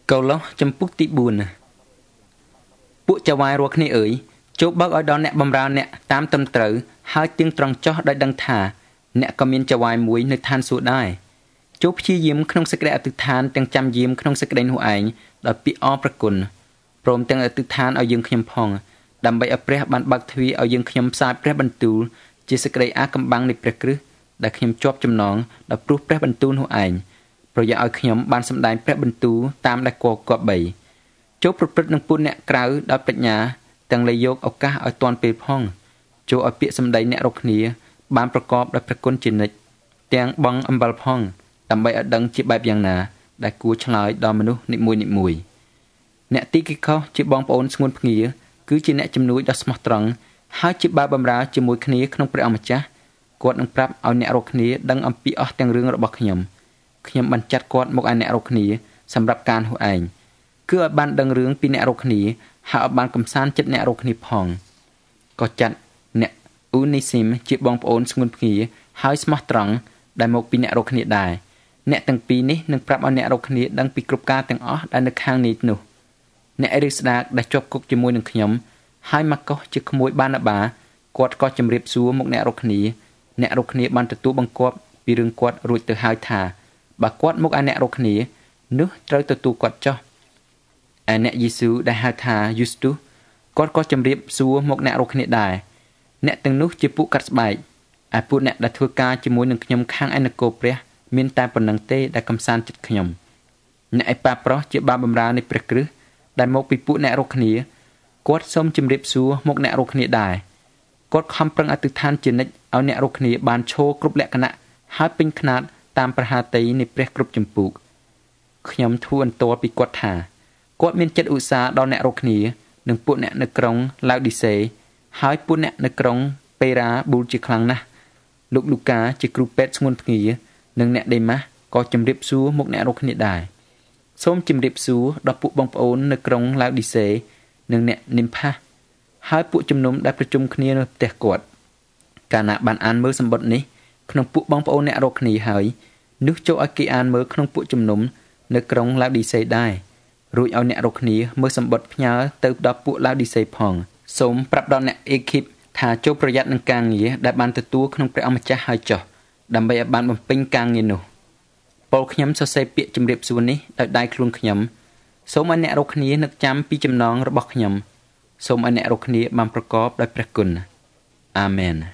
Câu lo chấm phúc tí buồnពួកចៅវាយរស់គ្នាអើយចូលបើកឲ្យដល់អ្នកបំរើអ្នកតាមត្រឹមត្រូវហើយទៀងត្រង់ចោះដោយដឹងថាអ្នកក៏មានចៅវាយមួយនៅឋានសួគ៌ដែរចូលព្យាយាមក្នុងសេចក្តីអធិដ្ឋានទាំងចាំយាមក្នុងសេចក្តីនោះឯងដោយពាក្យអរប្រគុណព្រមទាំងអធិដ្ឋានឲ្យយើងខ្ញុំផងដើម្បីឲ្យព្រះបានបើកទ្វារឲ្យយើងខ្ញុំផ្សាយព្រះបន្ទូលជាសេចក្តីអាកំបាំងនៃព្រះគ្រិស្តដែលខ្ញុំជាប់ចំណងដោយព្រោះព្រះបន្ទូលនោះឯងប្រយោជន៍ឲ្យខ្ញុំបានសម្ដែងព្រះបន្ទូលតាមដែលគប្បីចូលប្រព្រឹត្តនឹងពួកអ្នកក្រៅដោយប្រាជ្ញាទាំងលៃយកឱកាសឲ្យទាន់ពេលផងចូលឲ្យពាក្យសម្ដីអ្នករកគ្នាបានប្រកបដោយព្រះគុណជានិច្ចទាំងបងអំបិលផងដើម្បីឲ្យដឹងជាបែបយ៉ាងណាដែលគួរឆ្លើយដល់មនុស្សនីមួយៗអ្នកទីគីខុសជាបងប្អូនស្ងួនភ្ងាគឺជាអ្នកជំនួយដ៏ស្មោះត្រង់ហើយជាបាបម្រើជាមួយគ្នាក្នុងព្រះអម្ចាស់គាត់នឹងប្រាប់ឲ្យអ្នករកគ្នាដឹងអំពីអស់ទាំងរឿងរបស់ខ្ញុំបានចាត់គាត់មកឲ្យអ្នករកគ្នាសម្រាប់ការនោះឯងគឺឲ្យបានដឹងរឿងពីអ្នករកគ្នាហើយឲ្យបានកំសាន្តចិត្តអ្នករកគ្នាផងក៏ចាត់អ្នកអ៊ូនីស៊ីមជាបងប្អូនស្ងួនភ្ងាហើយស្មោះត្រង់ដែលមកពីអ្នករកគ្នាដែរអ្នកទាំងពីរនេះនឹងប្រាប់ឲ្យអ្នករកគ្នាដឹងពីគ្រប់ការទាំងអស់ដែលនៅខាងនេះនោះអ្នកអេរីស្ដាកដែលជាប់គុកជាមួយនឹងខ្ញុំហើយម៉ាកុសជាក្មួយបាណាបាគាត់ក៏ជម្រាបសួរមកអ្នករកគ្នាបានទទួលបង្គាប់ពីរឿងគាត់រួចទៅហើយថាបើគាត់មកឲ្យអ្នករកគ្នានោះត្រូវទទួលគាត់ចោះឯអ្នកយេស៊ូដែលហៅថាយូស្ទុសគាត់ក៏ជម្រាបសួរមកអ្នករកគ្នាដែរអ្នកទាំងនោះជាពួកកាត់ស្បែកឯពួកអ្នកដែលធ្វើការជាមួយនឹងខ្ញុំខាងឯនគរព្រះមានតែប៉ុណ្្នឹងទេដែលកំសាន្តចិត្តខ្ញុំអ្នកឯប៉ាប្រុសជាបាបម្រើនៃព្រះគ្រិស្តដែលមកពីពួកអ្នករកគ្នាគាត់សូមជម្រាបសួរមកអ្នករកគ្នាដែរគាត់ខំប្រឹងអធិដ្ឋានជានិច្ចឲ្យអ្នករកគ្នាបានឈរគ្រប់លក្ខណៈហើយពេញខ្នាតតាមប្រហាតីនៃព្រះគ្រប់ចម្ពោះខ្ញុំធូរអន្ទាល់ពីគាត់ថាគាត់មានចិត្តឧស្សាហ៍ដល់អ្នករកគ្នានិងពួកអ្នកនៅក្រុងឡាវឌីសេហើយពួកអ្នកនៅក្រុងពេរ៉ាប៊ូលជាខ្លាំងណាស់លោកលូកាជាគ្រូពេទ្យស្ងួនភ្ងានិងអ្នកដេម៉ាស់ក៏ជម្រាបសួរមកអ្នករកគ្នាដែរសូមជម្រាបសួរដល់ពួកបងប្អូននៅក្រុងឡាវឌីសេនិងអ្នកនីមផាសហើយពួកជំនុំដែលប្រជុំគ្នានៅផ្ទះគាត់កាលណាបានអានមើលសម្បត្តិនេះក្នុងពួកបងប្អូនអ្នករកគ្នាហើយនោះចូលឲ្យគេអានមើលក្នុងពួកជំនុំនៅក្រុងឡាវឌីសេដែររួចឲ្យអ្នករកគ្នាមើលសម្បត្តិផ្ញើទៅដល់ពួកឡាវឌីសេផងសូមប្រាប់ដល់អ្នកអេឃីបថាចូលប្រយ័ត្ននឹងការងារដែលបានទទួលក្នុងព្រះអម្ចាស់ហើយចុះដើម្បីឲ្យបានបំពេញការងារនោះពលខ្ញុំសរសេរពាក្យជម្រាបសួរនេះដោយដៃខ្លួនខ្ញុំសូមឲ្យអ្នករកគ្នានឹកចាំពីចំណងរបស់ខ្ញុំសូមឲ្យអ្នករកគ្នាបានប្រកបដោយព្រះគុណអាមែន